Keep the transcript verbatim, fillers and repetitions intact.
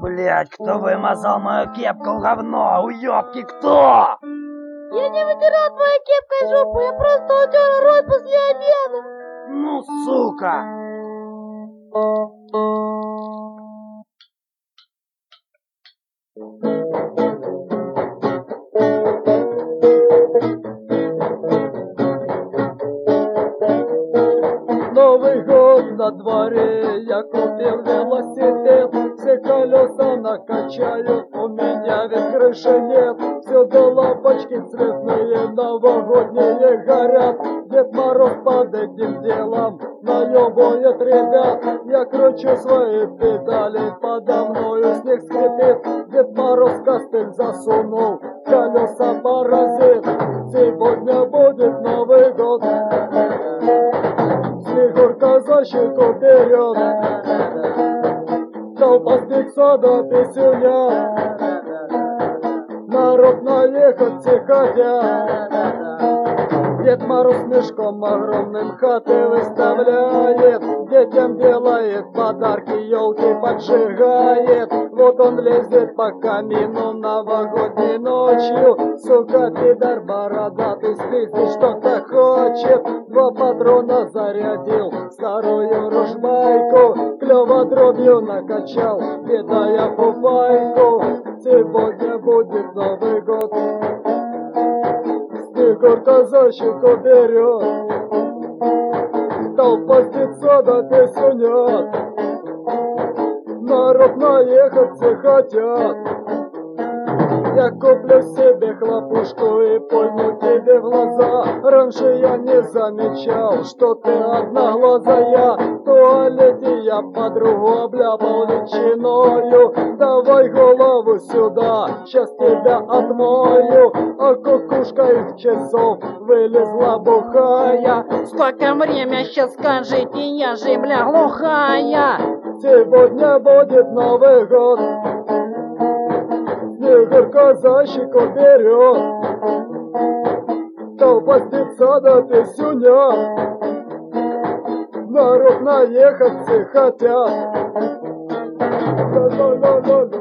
Блять, кто вымазал мою кепку в говно? Уёбки, кто? Я не вытирал твоей кепкой жопу, я просто утер рот после обеда. Ну, сука! Новый год на дворе, я купил велосипед, все колеса накачаю, у меня ведь крыши нет, всюду лампочки цветные, новогодние горят, Дед Мороз под этим делом наебывает ребят, я кручу свои педали, подо мною снег скрипит, Дед Мороз костыль засунул, колеса паразит, сегодня будет Новый год. Снегурка за щеку берет, толпа сбегся до песюня, народ наехаться хотят. Дед Мороз мешком огромным хаты выставляет, детям делает подарки, елки поджигает. Вот он лезет по камину новогодней ночью, сука, пидор бородатый, спиздить что-то хочет. Два патрона зарядил, старую ружбайку, клёво дробью накачал, кидая фуфайку. Сегодня будет Новый год. Снегурка за щеку берет, толпа спится до песенят, народ наехаться хотят. Я куплю себе хлопушку и пойму тебе в глаза. Раньше я не замечал, что ты одноглазая. В туалете я подругу обляпал ветчиною. Давай голову сюда, сейчас тебя отмою. А кукушка из часов вылезла бухая. Сколько время, сейчас скажите, я же, бля, глухая. Сегодня будет Новый год. Снегурка за щеку берет, толпа спится до песюня, народ наехаться хотят. Ла-ла-ла-ла-ла.